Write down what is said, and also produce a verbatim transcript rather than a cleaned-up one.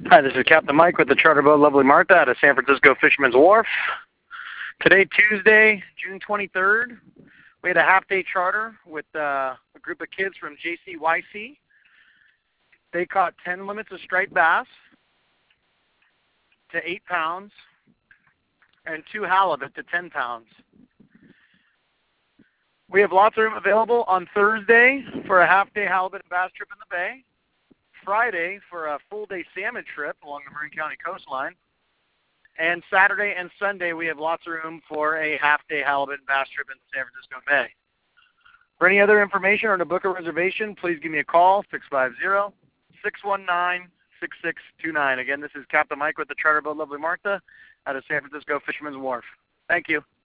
Hi, this is Captain Mike with the charter boat Lovely Martha out of San Francisco Fisherman's Wharf. Today, Tuesday, June twenty-third, we had a half-day charter with uh, a group of kids from J C Y C. They caught ten limits of striped bass to eight pounds and two halibut to ten pounds. We have lots of room available on Thursday for a half-day halibut and bass trip in the bay, Friday for a full-day salmon trip along the Marin County coastline, and Saturday and Sunday we have lots of room for a half-day halibut and bass trip in the San Francisco Bay. For any other information or to book a reservation, please give me a call, six five zero, six one nine, six six two nine. Again, this is Captain Mike with the charter boat Lovely Martha out of San Francisco Fisherman's Wharf. Thank you.